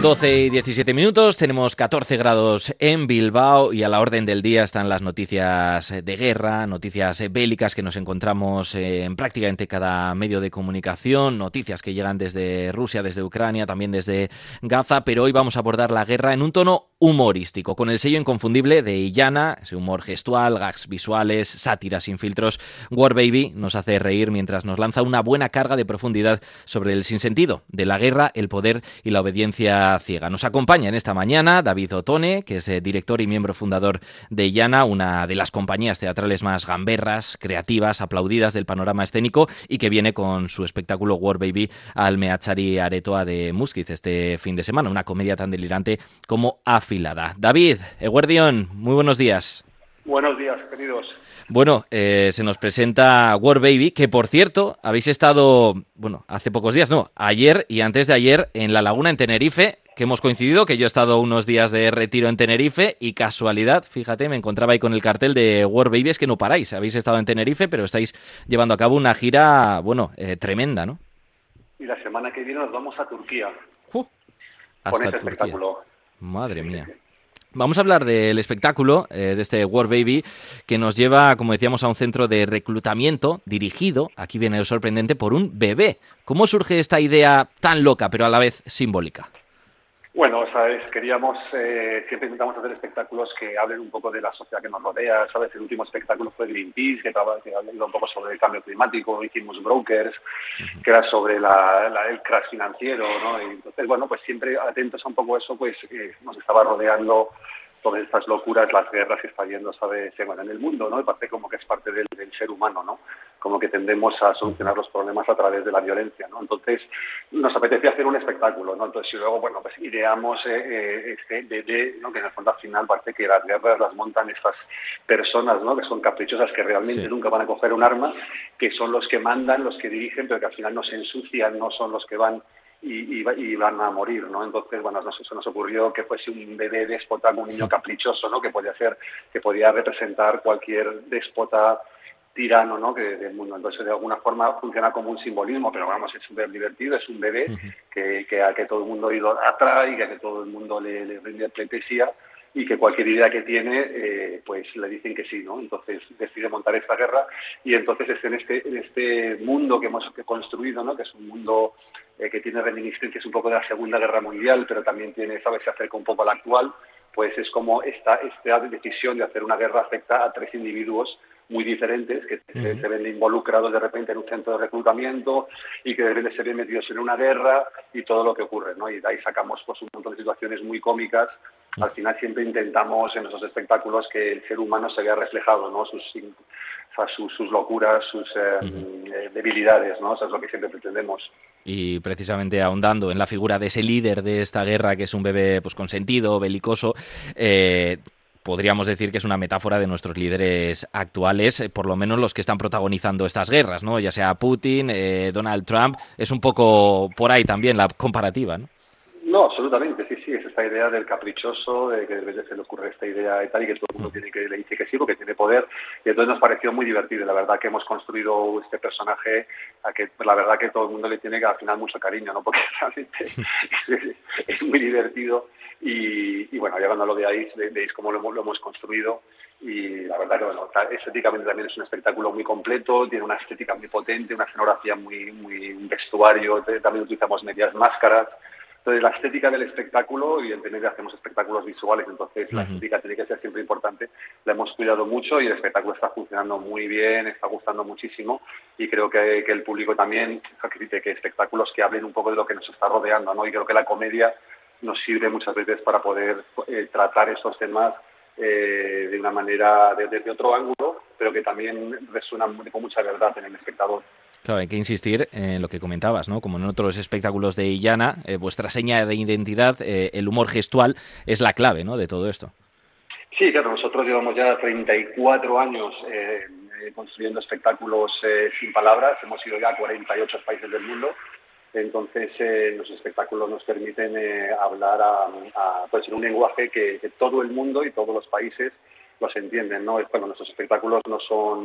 12:17, tenemos 14 grados en Bilbao y a la orden del día están las noticias de guerra, noticias bélicas que nos encontramos en prácticamente cada medio de comunicación, noticias que llegan desde Rusia, desde Ucrania, también desde Gaza, pero hoy vamos a abordar la guerra en un tono humorístico, con el sello inconfundible de Illana, ese humor gestual, gags visuales, sátiras sin filtros. War Baby nos hace reír mientras nos lanza una buena carga de profundidad sobre el sinsentido de la guerra, el poder y la obediencia ciega. Nos acompaña en esta mañana David Ottone, que es director y miembro fundador de Illana, una de las compañías teatrales más gamberras, creativas, aplaudidas del panorama escénico, y que viene con su espectáculo War Baby al Meatzari Aretoa de Muskiz este fin de semana, una comedia tan delirante como afilada. David, eguerdión, muy buenos días. Buenos días, queridos. Bueno, se nos presenta War Baby, que por cierto, habéis estado, hace pocos días, ayer y antes de ayer en La Laguna, en Tenerife, que hemos coincidido, que yo he estado unos días de retiro en Tenerife y casualidad, fíjate, me encontraba ahí con el cartel de War Baby, es que no paráis, habéis estado en Tenerife, pero estáis llevando a cabo una gira, tremenda, ¿no? Y la semana que viene nos vamos a Turquía. Hasta con este Turquía. Espectáculo. Madre mía. Vamos a hablar del espectáculo, de este War Baby, que nos lleva, como decíamos, a un centro de reclutamiento dirigido, aquí viene lo sorprendente, por un bebé. ¿Cómo surge esta idea tan loca, pero a la vez simbólica? Bueno, sabes, queríamos, siempre intentamos hacer espectáculos que hablen un poco de la sociedad que nos rodea, sabes, el último espectáculo fue Greenpeace, que habla un poco sobre el cambio climático, hicimos Brokers, que era sobre el crash financiero, ¿no? Y entonces, pues siempre atentos a un poco eso, pues nos estaba rodeando todas estas locuras, las guerras que está habiendo, ¿sabes?, en el mundo, ¿no? Y parece como que es parte del ser humano, ¿no? Como que tendemos a solucionar los problemas a través de la violencia, ¿no? Entonces, nos apetecía hacer un espectáculo, ¿no? Entonces, y luego, pues ideamos este bebé, ¿no? Que en el fondo al final parece que las guerras las montan estas personas, ¿no? Que son caprichosas, que realmente nunca van a coger un arma, que son los que mandan, los que dirigen, pero que al final no se ensucian, no son los que van y van a morir, ¿no? Entonces, se nos ocurrió que fuese un bebé déspota, un niño caprichoso, ¿no? Que podía representar cualquier déspota tirano, ¿no? del mundo. Entonces, de alguna forma funciona como un simbolismo, pero es súper divertido, es un bebé a que todo el mundo idolatra y que a que todo el mundo le rinde pleitesía, y que cualquier idea que tiene, pues le dicen que sí, ¿no? Entonces decide montar esta guerra, y entonces en este mundo que hemos construido, ¿no? Que es un mundo que tiene reminiscencias un poco de la Segunda Guerra Mundial, pero también se acerca un poco a la actual, pues es como esta decisión de hacer una guerra afecta a tres individuos muy diferentes que se ven involucrados de repente en un centro de reclutamiento y que de repente se ven metidos en una guerra y todo lo que ocurre, ¿no? Y de ahí sacamos pues un montón de situaciones muy cómicas. Al final siempre intentamos en esos espectáculos que el ser humano se vea reflejado, ¿no? Sus locuras, sus debilidades, ¿no? Eso es lo que siempre pretendemos. Y precisamente ahondando en la figura de ese líder de esta guerra, que es un bebé pues consentido, belicoso, podríamos decir que es una metáfora de nuestros líderes actuales, por lo menos los que están protagonizando estas guerras, ¿no? Ya sea Putin, Donald Trump, es un poco por ahí también la comparativa, ¿no? No, absolutamente, sí, es esta idea del caprichoso, de que de repente se le ocurre esta idea y tal, y que todo el mundo le dice que sí, porque tiene poder, y entonces nos pareció muy divertido. La verdad que hemos construido este personaje a que la verdad que todo el mundo le tiene al final mucho cariño, ¿no? Porque realmente es muy divertido, y llevándolo de ahí, veis cómo lo hemos construido, y la verdad que estéticamente también es un espectáculo muy completo, tiene una estética muy potente, una escenografía un vestuario, también utilizamos medias máscaras. Entonces, la estética del espectáculo, evidentemente hacemos espectáculos visuales, entonces la estética tiene que ser siempre importante. La hemos cuidado mucho y el espectáculo está funcionando muy bien, está gustando muchísimo, y creo que el público también necesita que espectáculos que hablen un poco de lo que nos está rodeando, ¿no? Y creo que la comedia nos sirve muchas veces para poder tratar estos temas de una manera, desde otro ángulo, pero que también resuena con mucha verdad en el espectador. Claro, hay que insistir en lo que comentabas, ¿no? Como en otros espectáculos de Illana, vuestra seña de identidad, el humor gestual, es la clave, ¿no?, de todo esto. Sí, claro, nosotros llevamos ya 34 años construyendo espectáculos sin palabras, hemos ido ya a 48 países del mundo, entonces los espectáculos nos permiten hablar pues en un lenguaje que todo el mundo y todos los países los entienden, ¿no? Nuestros espectáculos no son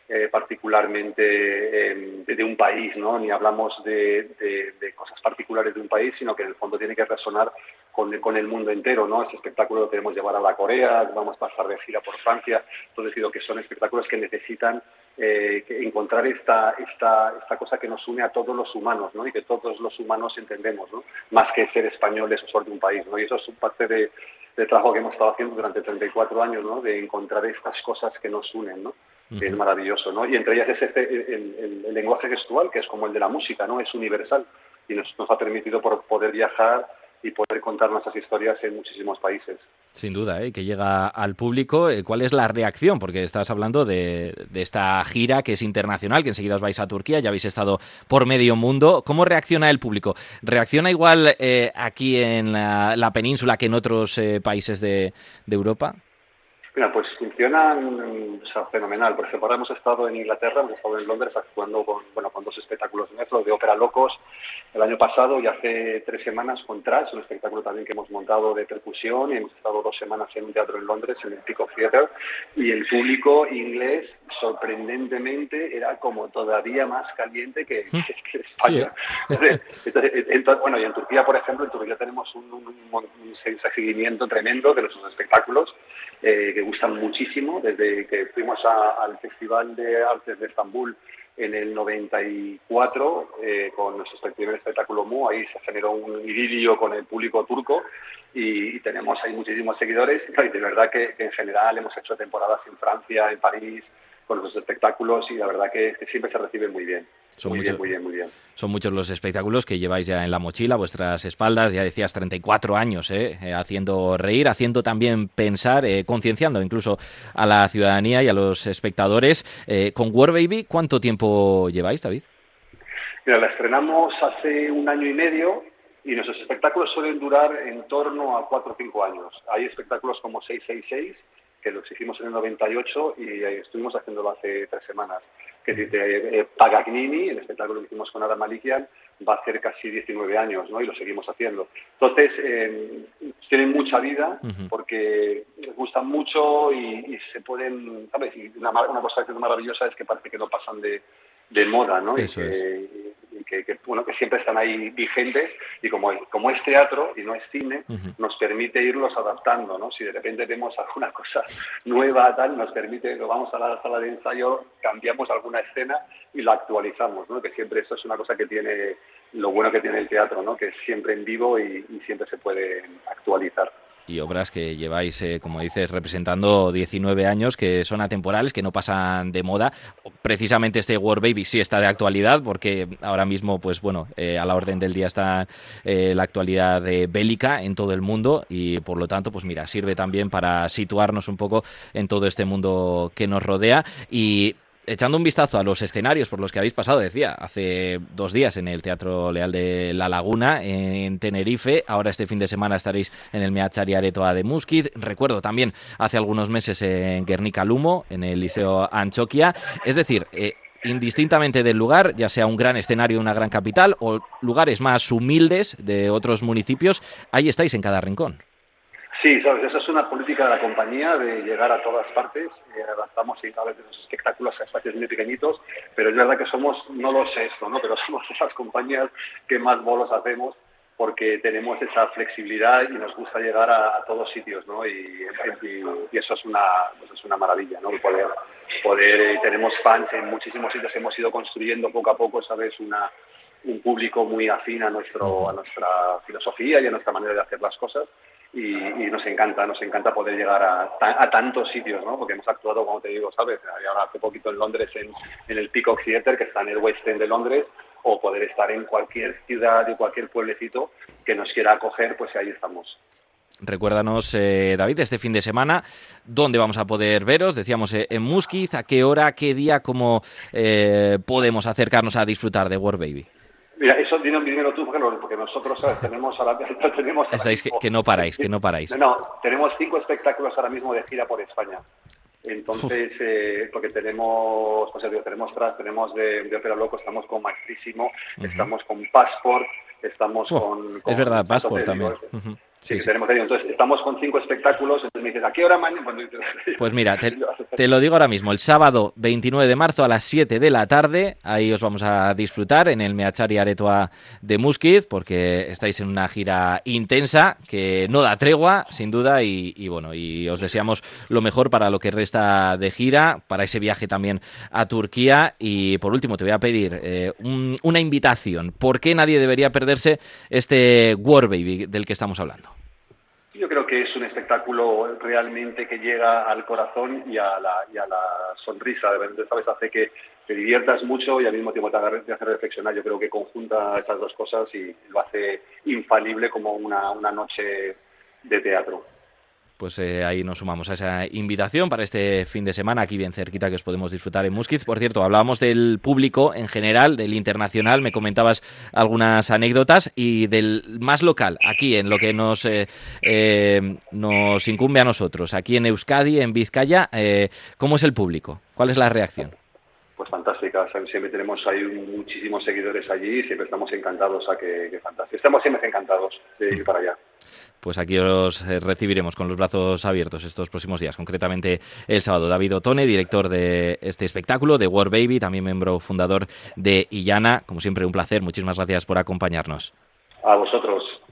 particularmente de un país, ¿no? Ni hablamos de cosas particulares de un país, sino que en el fondo tiene que resonar con el mundo entero, ¿no? Este espectáculo lo queremos llevar a la Corea, vamos a pasar de gira por Francia, entonces digo que son espectáculos que necesitan encontrar esta cosa que nos une a todos los humanos, ¿no? Y que todos los humanos entendemos, ¿no? Más que ser españoles o ser de un país, ¿no? Y eso es parte del trabajo que hemos estado haciendo durante 34 años, ¿no? De encontrar estas cosas que nos unen, ¿no? Que es maravilloso, ¿no? Y entre ellas es el lenguaje gestual, que es como el de la música, ¿no? Es universal y nos ha permitido poder viajar y poder contar nuestras historias en muchísimos países. Sin duda, que llega al público. ¿Cuál es la reacción? Porque estás hablando de esta gira que es internacional, que enseguida os vais a Turquía, ya habéis estado por medio mundo. ¿Cómo reacciona el público? ¿Reacciona igual aquí en la península que en otros países de Europa? Mira, pues funcionan fenomenal. Por ejemplo, ahora hemos estado en Inglaterra, hemos estado en Londres actuando con 2 espectáculos nuestros de ópera locos el año pasado y hace 3 semanas con Trash, un espectáculo también que hemos montado de percusión, y hemos estado 2 semanas en un teatro en Londres, en el Peacock Theatre, y el público inglés, sorprendentemente, era como todavía más caliente que España. Sí, y en Turquía, por ejemplo, en Turquía tenemos un seguimiento tremendo de nuestros espectáculos, que gustan muchísimo, desde que fuimos al Festival de Artes de Estambul en el 94, con nuestro primer espectáculo Mu, ahí se generó un idilio con el público turco y tenemos ahí muchísimos seguidores, y de verdad que en general hemos hecho temporadas en Francia, en París, con nuestros espectáculos, y la verdad que siempre se reciben muy bien. Muy bien. Son muchos los espectáculos que lleváis ya en la mochila, vuestras espaldas, ya decías 34 años, haciendo reír, haciendo también pensar, concienciando incluso a la ciudadanía y a los espectadores. Con War Baby, ¿cuánto tiempo lleváis, David? Mira, la estrenamos hace 1 año y medio y nuestros espectáculos suelen durar en torno a 4 o 5 años. Hay espectáculos como 666, que los hicimos en el 98 y estuvimos haciéndolo hace 3 semanas. Que Pagagnini, el espectáculo que hicimos con Adam Malikian, va a hacer casi 19 años, ¿no? Y lo seguimos haciendo. Entonces, tienen mucha vida porque les gustan mucho y se pueden, ¿sabes? Y una cosa que es maravillosa es que parece que no pasan de moda, ¿no? Eso Que siempre están ahí vigentes, y como es teatro y no es cine, nos permite irlos adaptando, ¿no? Si de repente vemos alguna cosa nueva, nos permite, lo vamos a la sala de ensayo, cambiamos alguna escena y la actualizamos, ¿no? Que siempre eso es una cosa que tiene, lo bueno que tiene el teatro, ¿no? Que es siempre en vivo y siempre se puede actualizar. Y obras que lleváis, como dices, representando 19 años, que son atemporales, que no pasan de moda. Precisamente este War Baby sí está de actualidad, porque ahora mismo, pues bueno, a la orden del día está la actualidad bélica en todo el mundo, y por lo tanto, pues mira, sirve también para situarnos un poco en todo este mundo que nos rodea. Y echando un vistazo a los escenarios por los que habéis pasado, decía, hace 2 días en el Teatro Leal de La Laguna, en Tenerife, ahora este fin de semana estaréis en el Meatzari Aretoa de Muskiz, recuerdo también hace algunos meses en Guernica Lumo, en el Liceo Antxokia, es decir, indistintamente del lugar, ya sea un gran escenario de una gran capital o lugares más humildes de otros municipios, ahí estáis en cada rincón. Sí, sabes, esa es una política de la compañía, de llegar a todas partes. Adaptamos a veces los espectáculos a espacios muy pequeñitos, pero es verdad que somos, no lo sé esto, ¿no? Pero somos esas compañías que más bolos hacemos, porque tenemos esa flexibilidad y nos gusta llegar a todos sitios, ¿no? Y eso es una maravilla, ¿no? Poder tenemos fans en muchísimos sitios, hemos ido construyendo poco a poco, ¿sabes? Un público muy afín a nuestra filosofía y a nuestra manera de hacer las cosas. Y nos encanta poder llegar a tantos sitios, ¿no? Porque hemos actuado, como te digo, ¿sabes? Ahora hace poquito en Londres, en el Peacock Theatre, que está en el West End de Londres, o poder estar en cualquier ciudad y cualquier pueblecito que nos quiera acoger, pues ahí estamos. Recuérdanos, David, este fin de semana, ¿dónde vamos a poder veros? Decíamos en Muskiz, ¿a qué hora, qué día, cómo podemos acercarnos a disfrutar de War Baby? Mira, eso dímelo tú, porque nosotros, ¿sabes? tenemos Estáis que no paráis. No, tenemos 5 espectáculos ahora mismo de gira por España. Entonces, porque tenemos, tenemos Trash, tenemos de Ópera Loco, estamos con Maestrísimo, estamos con Passport, estamos con... Es verdad, Passport también. Sí, sí. tenemos ahí. Entonces, estamos con 5 espectáculos, entonces me dices, ¿a qué hora mañana? Pues mira, te lo digo ahora mismo, el sábado 29 de marzo a las 7 de la tarde, ahí os vamos a disfrutar en el Meachari Aretoa de Muskiz, porque estáis en una gira intensa, que no da tregua, sin duda, y bueno, y os deseamos lo mejor para lo que resta de gira, para ese viaje también a Turquía, y por último te voy a pedir una invitación. ¿Por qué nadie debería perderse este War Baby del que estamos hablando? Yo creo que es un espectáculo realmente que llega al corazón y a la sonrisa. ¿Sabes? Hace que te diviertas mucho y al mismo tiempo te hace reflexionar. Yo creo que conjunta estas dos cosas y lo hace infalible como una noche de teatro. Pues ahí nos sumamos a esa invitación para este fin de semana, aquí bien cerquita, que os podemos disfrutar en Muskiz. Por cierto, hablábamos del público en general, del internacional, me comentabas algunas anécdotas, y del más local, aquí en lo que nos incumbe a nosotros, aquí en Euskadi, en Vizcaya. ¿Cómo es el público? ¿Cuál es la reacción? Pues fantástica, siempre tenemos ahí muchísimos seguidores allí y siempre estamos encantados, que fantástico. Estamos siempre encantados de ir para allá. Pues aquí os recibiremos con los brazos abiertos estos próximos días, concretamente el sábado. David Otone, director de este espectáculo, de War Baby, también miembro fundador de Illana. Como siempre, un placer. Muchísimas gracias por acompañarnos. A vosotros.